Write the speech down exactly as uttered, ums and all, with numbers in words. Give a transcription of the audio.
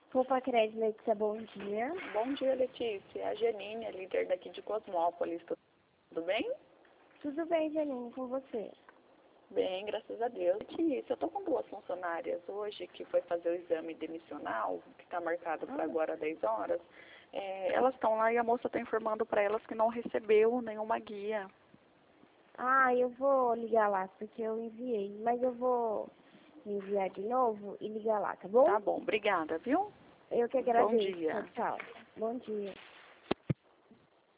Poupa Crédito, Letícia, bom dia. Bom dia, Letícia. É a Janine, a líder daqui de Cosmópolis. Tudo bem? Tudo bem, Janine, com você? Bem, graças a Deus. Letícia, eu tô com duas funcionárias hoje que foi fazer o exame demissional, que está marcado para Ah. agora às dez horas. É, elas estão lá e a moça está informando para elas que não recebeu nenhuma guia. Ah, eu vou ligar lá, porque eu enviei. Mas eu vou enviar de novo e ligar lá, tá bom? Tá bom, obrigada, viu? Eu que Bom agradeço. dia. Tchau, tchau. Bom dia.